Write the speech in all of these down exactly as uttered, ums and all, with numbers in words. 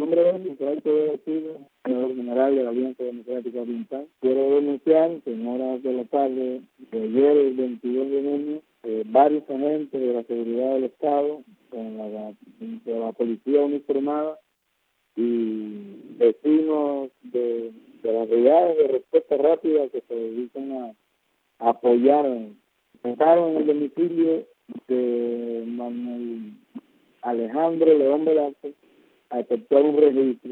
nombre de él, Israel Toledo Silva, senador general de la Alianza Democrática Oriental, quiero denunciar que en horas de la tarde de ayer, el veintidós de junio, eh, varios agentes de la seguridad del Estado, con la, la, de la policía uniformada y vecinos de, de las brigades de respuesta rápida que se dedican a, a apoyar, entraron en el domicilio de Manuel Alejandro León Velázquez a efectuar un registro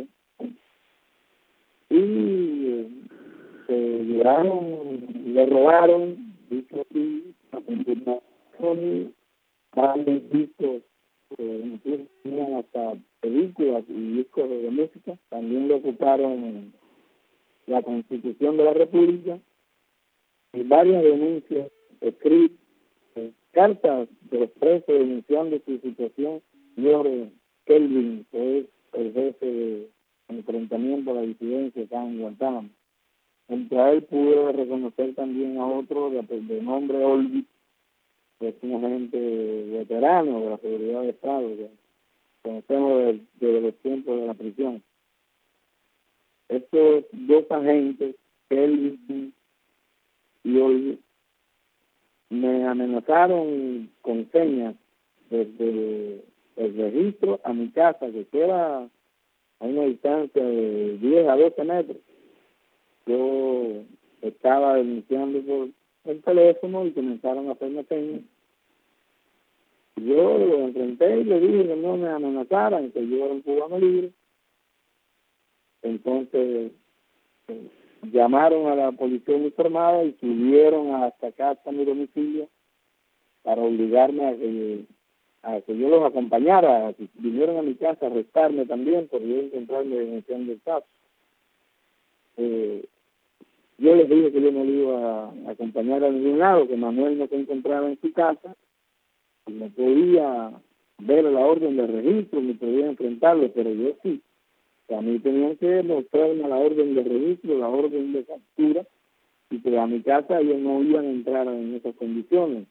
y eh, se llevaron, le robaron, dicho así, a continuación, varios discos, eh, incluso tenían hasta películas y discos de música. También le ocuparon la Constitución de la República y varias denuncias escritas, eh, cartas de los presos denunciando su situación. Señor Kelvin, que es el jefe de enfrentamiento a la disidencia acá en Guantánamo. Entre a él pude reconocer también a otro de, de nombre Olvi, que es un agente veterano de la seguridad de Estado, que conocemos desde, desde los tiempos de la prisión. Estos dos agentes, Kelvin y Olvi, me amenazaron con señas desde el registro a mi casa, que queda a una distancia de diez a doce metros. Yo estaba denunciando por el teléfono y comenzaron a hacerme señas. Yo lo enfrenté y le dije que no me amenazaran, que yo era un cubano libre. Entonces eh, llamaron a la policía uniformada y subieron hasta acá, hasta mi domicilio, para obligarme a que, a que yo los acompañara, a que vinieron a mi casa a arrestarme también por yo encontrarme denunciando el caso. Eh, yo les dije que yo no le iba a acompañar a ningún lado, que Manuel no se encontraba en su casa, y no podía ver la orden de registro, ni podía enfrentarlo, pero yo sí. A mí tenían que mostrarme la orden de registro, la orden de captura, y que a mi casa ellos no iban a entrar en esas condiciones.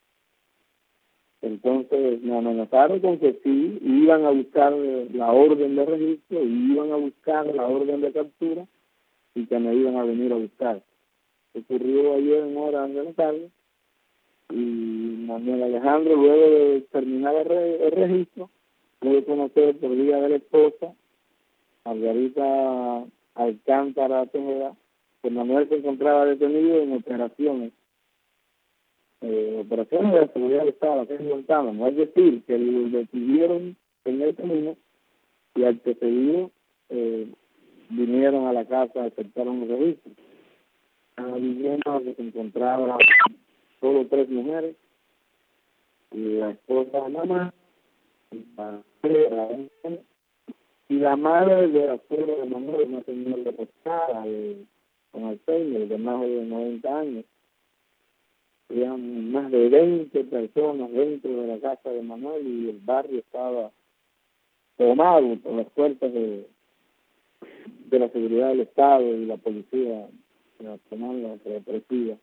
Entonces me amenazaron con que sí, iban a buscar la orden de registro, y iban a buscar la orden de captura, y que me iban a venir a buscar. Ocurrió ayer en horas de la tarde, y Manuel Alejandro, luego de terminar el, re, el registro, pude conocer por vía de la esposa, Margarita Alcántara Tejeda, que Manuel se encontraba detenido en operaciones, eh, operaciones de la seguridad del Estado, aquí en Guantánamo. Es decir, que lo detuvieron en el camino y al que seguido eh, vinieron a la casa a aceptar un registro. En la vivienda que se encontraban solo tres mujeres, y la esposa de mamá, y la, la y la madre de la suegra de Manuel, una señora reposada de, con Alzheimer, de más de noventa años. Habían más de veinte personas dentro de la casa de Manuel y el barrio estaba tomado por las fuerzas de, de la seguridad del Estado y la policía nacional represiva.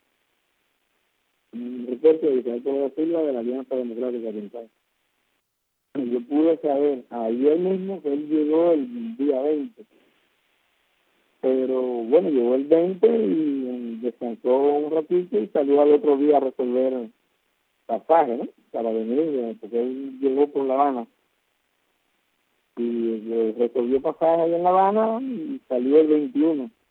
Un reporte de Israel Toledo Silva de la Alianza Democrática Oriental. Yo pude saber ayer mismo que él llegó el día veinte, pero bueno, llegó el veinte y descansó un ratito y salió al otro día a resolver pasaje, ¿no? Para venir, porque él llegó por La Habana y resolvió pasaje allá en La Habana y salió el veintiuno.